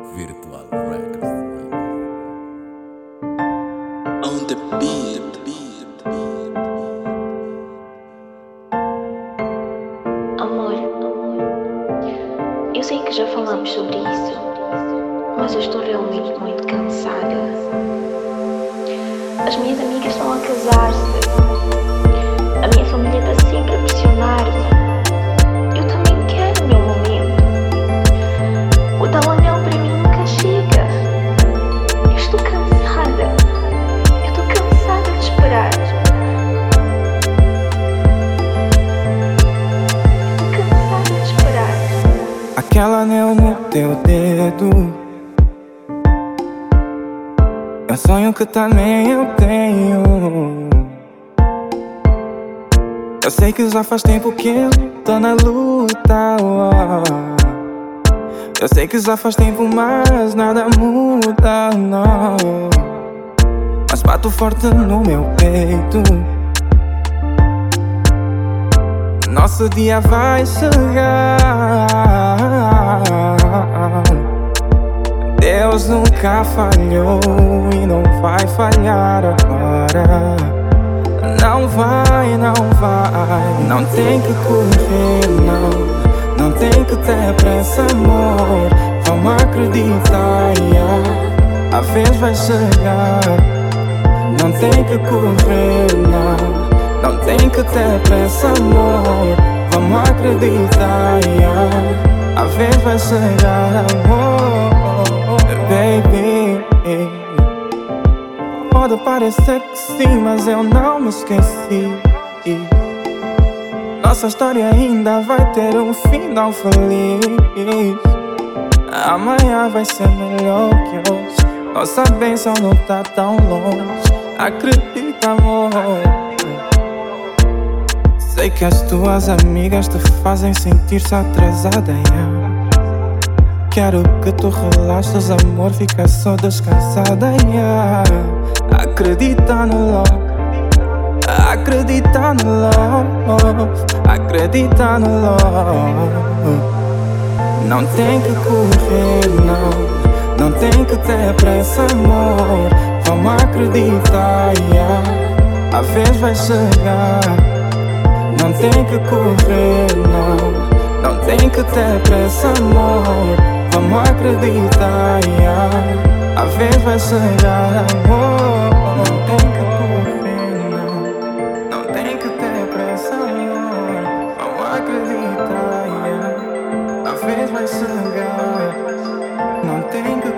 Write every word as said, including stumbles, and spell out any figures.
Virtual Records. On the beat, beat, beat. Amor, eu sei que já falamos sobre isso, mas eu estou realmente muito cansada. As minhas amigas estão a casar-se, a minha família está sempre a pressionar-me. Eu também quero o meu momento. O tal anel para mim nunca chega. Eu estou cansada. Eu estou cansada de esperar. Eu estou cansada de esperar. Aquele anel no teu dedo é um sonho que também eu tenho. Eu sei que já faz tempo que eu tô na luta, oh. Eu sei que já faz tempo, mas nada muda, não. Mas bato forte no meu peito. Nosso dia vai chegar. Deus nunca falhou e não vai falhar agora. Não vai, não vai. Não tem que correr, não. Não tem que ter pressa, amor. Vamos acreditar, yeah. A vez vai chegar. Não tem que correr, não. Não tem que ter pressa, amor. Vamos acreditar, yeah. A vez vai chegar, amor. Baby, pode parecer que sim, mas eu não me esqueci. Nossa história ainda vai ter um final feliz. Amanhã vai ser melhor que hoje. Nossa bênção não tá tão longe. Acredita, amor. Sei que as tuas amigas te fazem sentir-se atrasada, yeah. Quero que tu relaxes, amor, fica só descansada, yeah. Acredita no love, acredita no love, acredita no love. Não tem que correr, não. Não tem que ter pressa, amor. Vamos acreditar, yeah. A vez vai chegar. Não tem que correr, não. Não tem que ter pressa, amor. Vamos acreditar, yeah. A vez vai chegar, amor. Não tem que correr, não. Não tem que ter pressa, amor. Vamos acreditar, yeah. A vez vai chegar. Não tem que